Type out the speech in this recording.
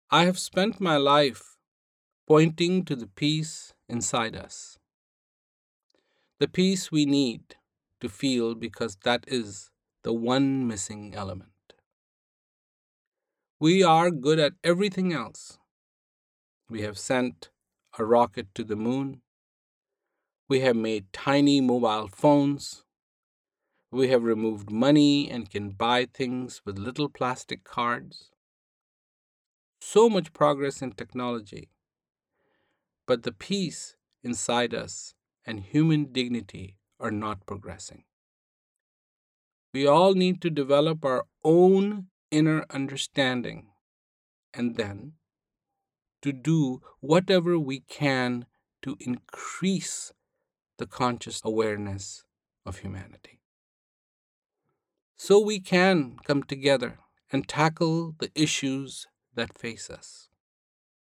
I have spent my life pointing to the peace inside us, the peace we need to feel because that is the one missing element. We are good at everything else. We have sent a rocket to the moon. We have made tiny mobile phones. We have removed money and can buy things with little plastic cards. So much progress in technology, but the peace inside us and human dignity are not progressing. We all need to develop our own inner understanding and then to do whatever we can to increase the conscious awareness of humanity. So we can come together and tackle the issues that face us.